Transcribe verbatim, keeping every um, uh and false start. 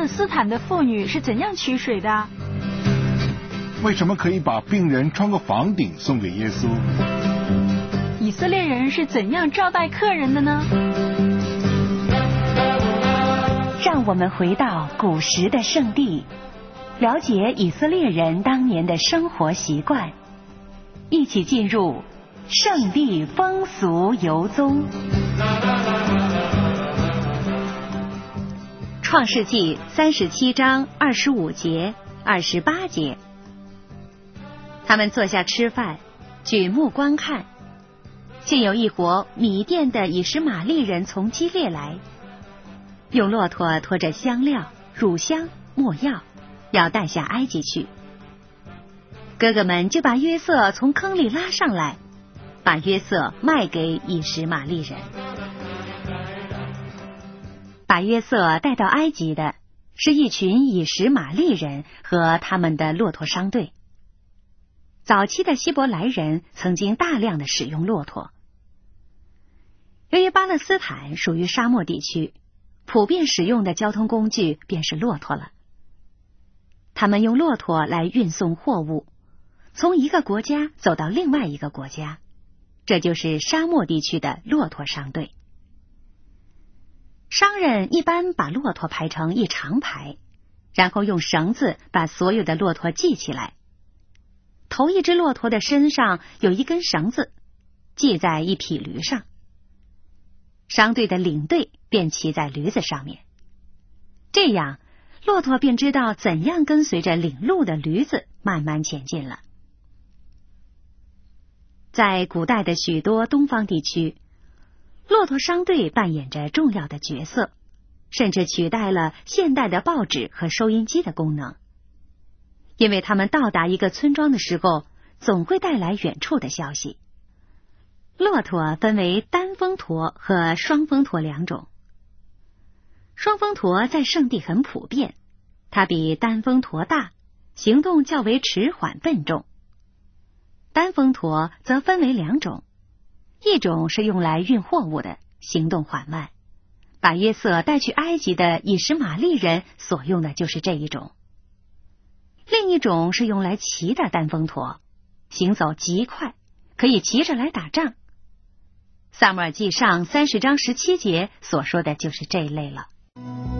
勒斯坦的妇女是怎样取水的？ 为什么可以把病人穿过房顶送给耶稣？ 以色列人是怎样招待客人的呢？ 让我们回到古时的圣地，了解以色列人当年的生活习惯，一起进入圣地风俗游踪。创世纪三十七章二十五节、二十八节，他们坐下吃饭，举目观看，见有一伙米甸的以实玛利人从基列来，用骆驼拖着香料、乳香、没药，要带下埃及去。哥哥们就把约瑟从坑里拉上来，把约瑟卖给以实玛利人。把约瑟带到埃及的是一群以实玛利人和他们的骆驼商队。早期的希伯来人曾经大量的使用骆驼。由于巴勒斯坦属于沙漠地区，普遍使用的交通工具便是骆驼了。他们用骆驼来运送货物，从一个国家走到另外一个国家，这就是沙漠地区的骆驼商队。商人一般把骆驼排成一长排，然后用绳子把所有的骆驼系起来。头一只骆驼的身上有一根绳子，系在一匹驴上。商队的领队便骑在驴子上面，这样骆驼便知道怎样跟随着领路的驴子慢慢前进了。在古代的许多东方地区，骆驼商队扮演着重要的角色，甚至取代了现代的报纸和收音机的功能。因为他们到达一个村庄的时候，总会带来远处的消息。骆驼分为单峰驼和双峰驼两种。双峰驼在圣地很普遍，它比单峰驼大，行动较为迟缓笨重。单峰驼则分为两种，一种是用来运货物的，行动缓慢，把约瑟带去埃及的以实玛利人所用的就是这一种。另一种是用来骑的单峰驼，行走极快，可以骑着来打仗。撒母耳记上三十章十七节所说的就是这一类了。